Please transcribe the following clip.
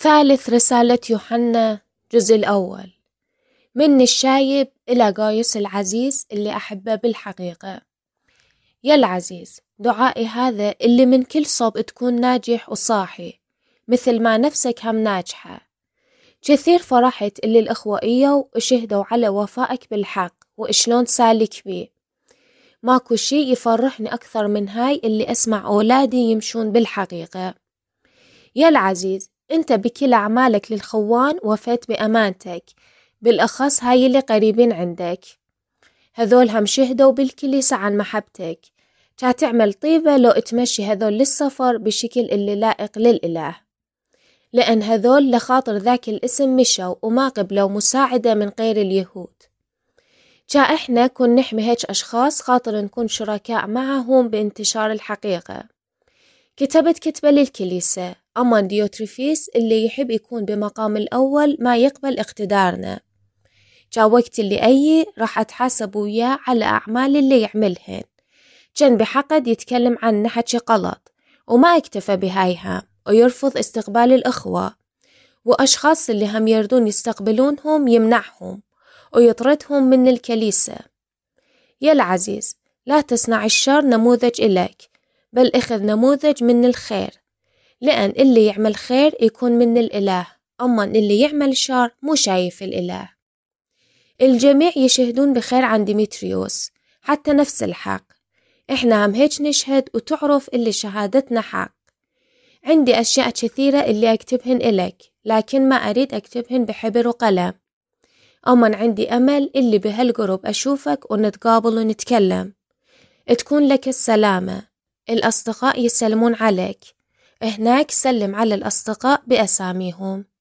ثالث رسالة يوحنا جزء الأول. من الشايب إلى قايس العزيز اللي أحبه بالحقيقة. يا العزيز، دعائي هذا اللي من كل صوب تكون ناجح وصاحي مثل ما نفسك هم ناجحة. كثير فرحت اللي الأخوة إيوا وشهدوا على وفائك بالحق وإشلون سالك بيه. ماكو شي يفرحني أكثر من هاي اللي أسمع أولادي يمشون بالحقيقة. يا العزيز، أنت بكل أعمالك للخوان وفيت بأمانتك، بالأخص هاي اللي قريبين عندك. هذول هم شهدوا بالكنيسة عن محبتك، تعمل طيبة لو تمشي هذول للسفر بشكل اللي لائق للإله، لأن هذول لخاطر ذاك الاسم مشوا وما قبلوا مساعدة من غير اليهود. إحنا كن نحمي هيك أشخاص خاطر نكون شركاء معهم بانتشار الحقيقة. كتبت كتبة للكنيسة، أما ديوتريفيس اللي يحب يكون بمقام الأول ما يقبل اقتدارنا. وقت اللي أي راح أتحاسب وياه على أعمال اللي يعملهن. كان بحقد يتكلم عن حكي غلط وما اكتفى بهايها ويرفض استقبال الأخوة، وأشخاص اللي هم يردون يستقبلونهم يمنعهم ويطردهم من الكنيسة. يا العزيز، لا تصنع الشر نموذج إليك، بل اخذ نموذج من الخير، لأن اللي يعمل خير يكون من الإله، أما اللي يعمل شر مو شايف الإله. الجميع يشهدون بخير عن ديمتريوس، حتى نفس الحق. إحنا هم هيك نشهد وتعرف اللي شهادتنا حق. عندي أشياء كثيرة اللي أكتبهن إليك، لكن ما أريد أكتبهن بحبر وقلم. أما عندي أمل اللي بهالقرب أشوفك ونتقابل ونتكلم. تكون لك السلامة. الأصدقاء يسلمون عليك. هناك سلم على الأصدقاء بأساميهم.